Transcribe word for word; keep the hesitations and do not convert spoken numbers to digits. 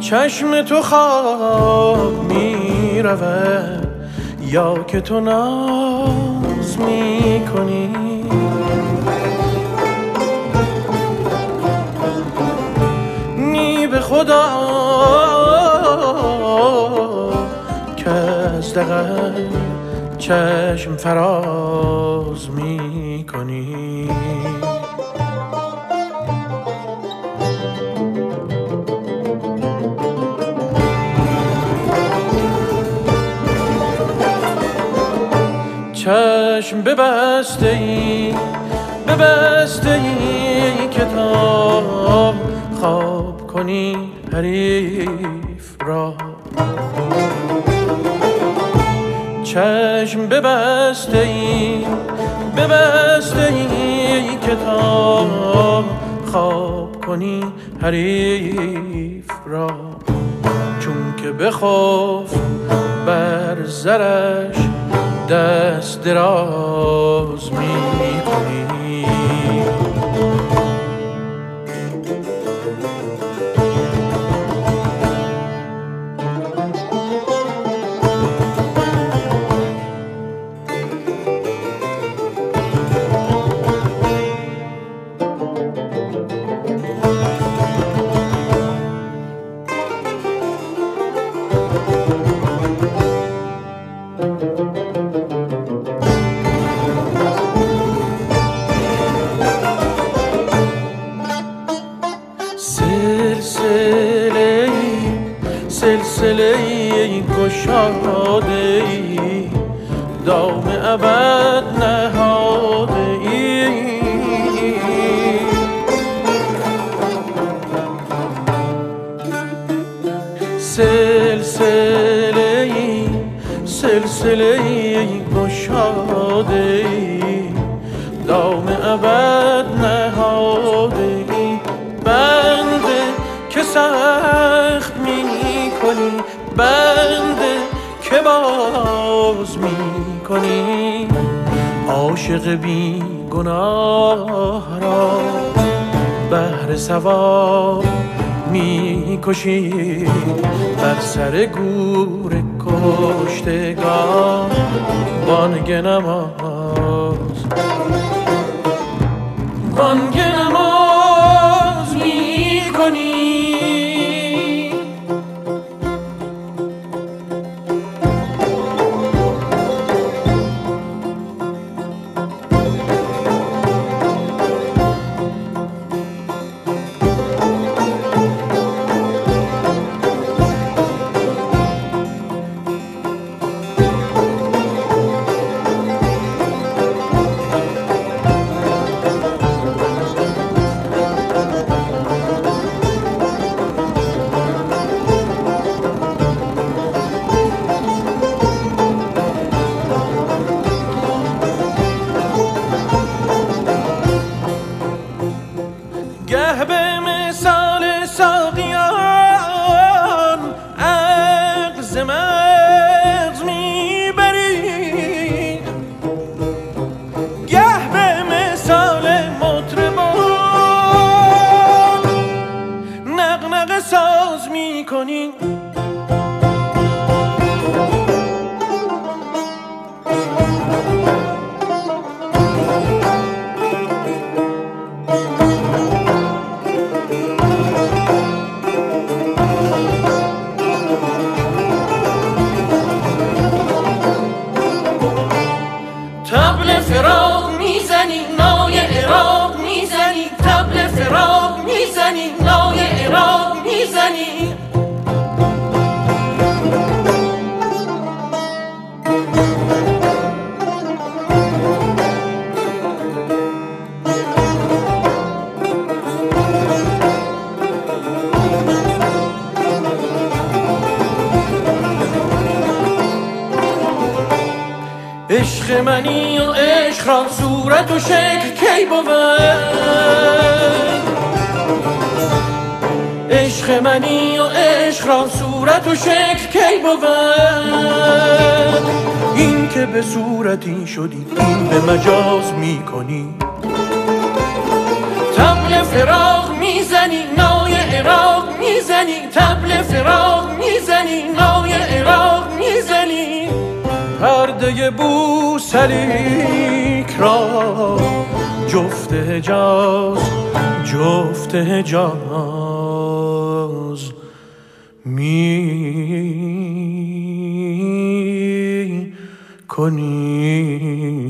چشم تو خواب می رود یا که تو ناز می کنی؟ نی به خدا که از دغل چشم فراز می کنی. چشم ببسته ای ببسته ای که تا خواب کنی حریف را. چشم ببسته ای ببسته ای که تا خواب کنی حریف را. چون که بخوف بر زرش دست دراز می کنی. سلسله ای گشاده ای دام ابد نهاده ای. سلسله ای سلسله ای گشاده ای دام ابد نهاده ای. بنده که سخت می کنی بنده که باز می کنی. عاشق بی گناه را بهر ثواب می کشی. بر سر گور کشتگان بانگ نماز بانگ نماز می کنی. گه به مثال ساقیان عقل مغز میبری. گه به مثال مطربان نغنغه ساز میکنی. طبل فراق میزنی نای عراق میزنی. طبل فراق میزنی نای عراق میزنی. عشق منی و عشق را صورت و شکل کی بود. عشق منی و عشق را صورت و شکل کی بود. این که به صورتی شدی این به مجاز می کنی. طبل فراق میزنی نای عراق میزنی. میزنی، طبل فراق میزنی، نای عراق میزنی، پرده بوسلیک را جفت حجاز جفت حجاز می کنی.